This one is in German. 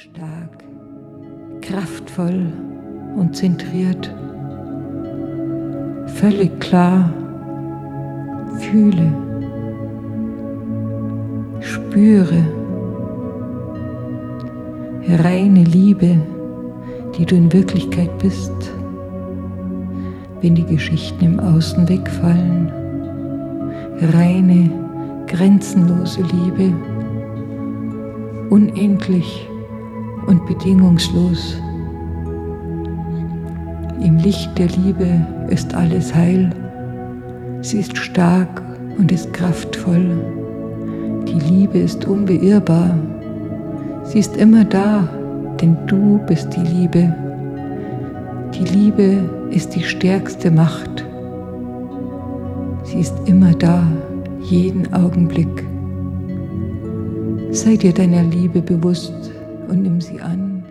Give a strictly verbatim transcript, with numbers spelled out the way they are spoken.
Stark, kraftvoll und zentriert, völlig klar, fühle, spüre, reine Liebe, die du in Wirklichkeit bist, wenn die Geschichten im Außen wegfallen, reine, grenzenlose Liebe, unendlich und bedingungslos. Im Licht der Liebe ist alles heil, sie ist stark und ist kraftvoll. Die Liebe ist unbeirrbar, sie ist immer da, denn du bist die Liebe. Die Liebe ist die stärkste Macht. Sie ist immer da, jeden Augenblick. Sei dir deiner Liebe bewusst und nimm sie an.